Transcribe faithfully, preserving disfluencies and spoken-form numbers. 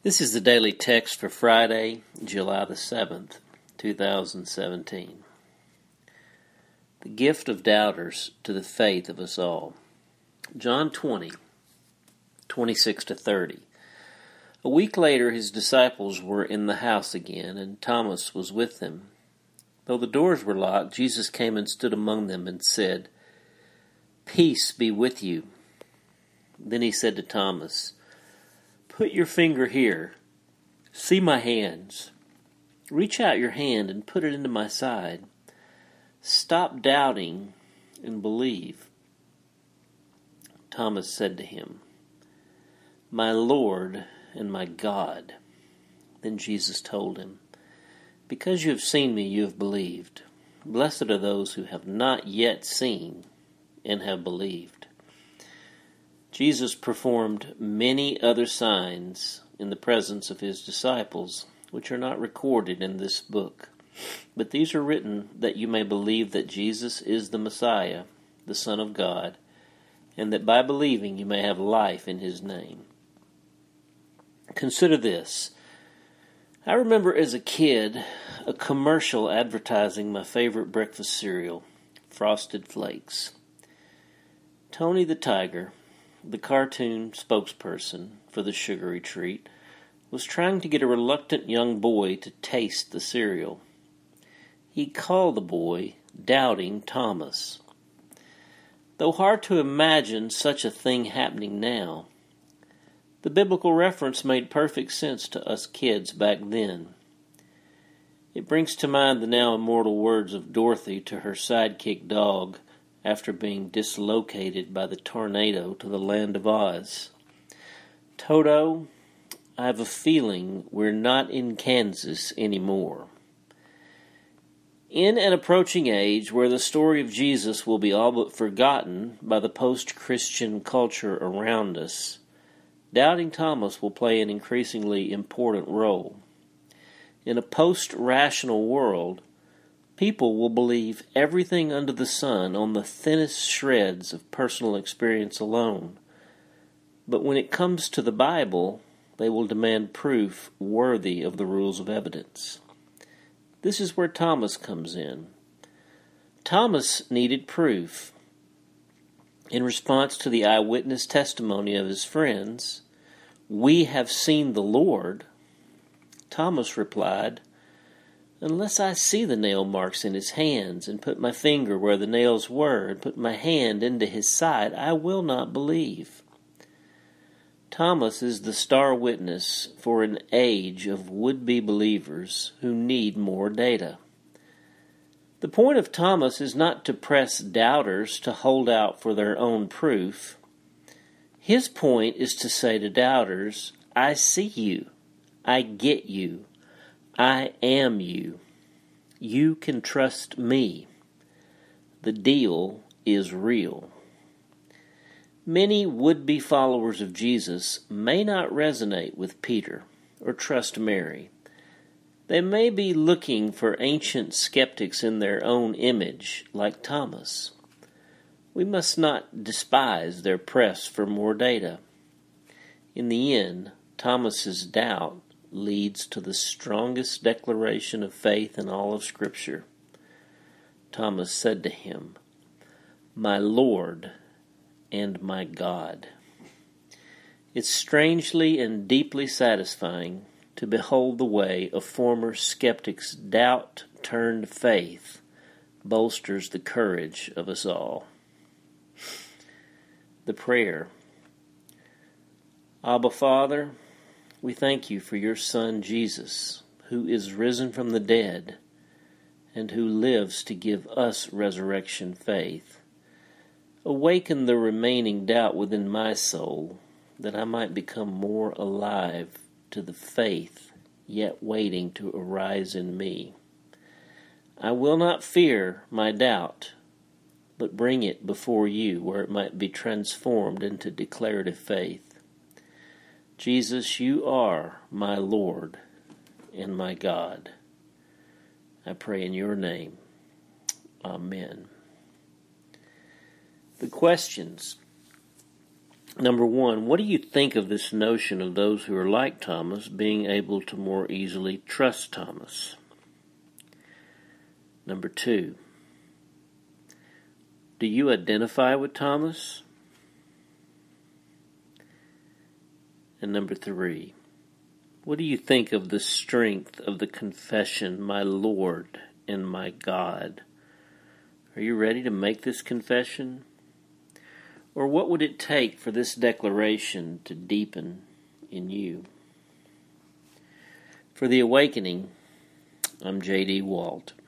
This is the daily text for Friday, July the seventh, two thousand seventeen. The gift of doubters to the faith of us all. John twenty, twenty-six to thirty. A week later his disciples were in the house again, and Thomas was with them. Though the doors were locked, Jesus came and stood among them and said, "Peace be with you." Then he said to Thomas, "Put your finger here. See my hands. Reach out your hand and put it into my side. Stop doubting and believe." Thomas said to him, "My Lord and my God." Then Jesus told him, "Because you have seen me, you have believed. Blessed are those who have not yet seen and have believed." Jesus performed many other signs in the presence of his disciples, which are not recorded in this book. But these are written that you may believe that Jesus is the Messiah, the Son of God, and that by believing you may have life in his name. Consider this. I remember as a kid a commercial advertising my favorite breakfast cereal, Frosted Flakes. Tony the Tiger, the cartoon spokesperson for the sugary treat, was trying to get a reluctant young boy to taste the cereal. He called the boy Doubting Thomas. Though hard to imagine such a thing happening now, the biblical reference made perfect sense to us kids back then. It brings to mind the now immortal words of Dorothy to her sidekick dog after being dislocated by the tornado to the land of Oz. "Toto, I have a feeling we're not in Kansas anymore." In an approaching age where the story of Jesus will be all but forgotten by the post-Christian culture around us, Doubting Thomas will play an increasingly important role. In a post-rational world, people will believe everything under the sun on the thinnest shreds of personal experience alone. But when it comes to the Bible, they will demand proof worthy of the rules of evidence. This is where Thomas comes in. Thomas needed proof. In response to the eyewitness testimony of his friends, "We have seen the Lord," Thomas replied, "Unless I see the nail marks in his hands, and put my finger where the nails were, and put my hand into his side, I will not believe." Thomas is the star witness for an age of would-be believers who need more data. The point of Thomas is not to press doubters to hold out for their own proof. His point is to say to doubters, "I see you. I get you. I am you. You can trust me. The deal is real." Many would-be followers of Jesus may not resonate with Peter or trust Mary. They may be looking for ancient skeptics in their own image, like Thomas. We must not despise their press for more data. In the end, Thomas's doubt leads to the strongest declaration of faith in all of Scripture. Thomas said to him, "My Lord and my God." It's strangely and deeply satisfying to behold the way a former skeptic's doubt turned faith bolsters the courage of us all. The prayer. Abba, Father, we thank you for your Son, Jesus, who is risen from the dead and who lives to give us resurrection faith. Awaken the remaining doubt within my soul, that I might become more alive to the faith yet waiting to arise in me. I will not fear my doubt, but bring it before you where it might be transformed into declarative faith. Jesus, you are my Lord and my God. I pray in your name. Amen. The questions. Number one, what do you think of this notion of those who are like Thomas being able to more easily trust Thomas? Number two, do you identify with Thomas? And number three, what do you think of the strength of the confession, my Lord and my God? Are you ready to make this confession? Or what would it take for this declaration to deepen in you? For The Awakening, I'm J D Walt.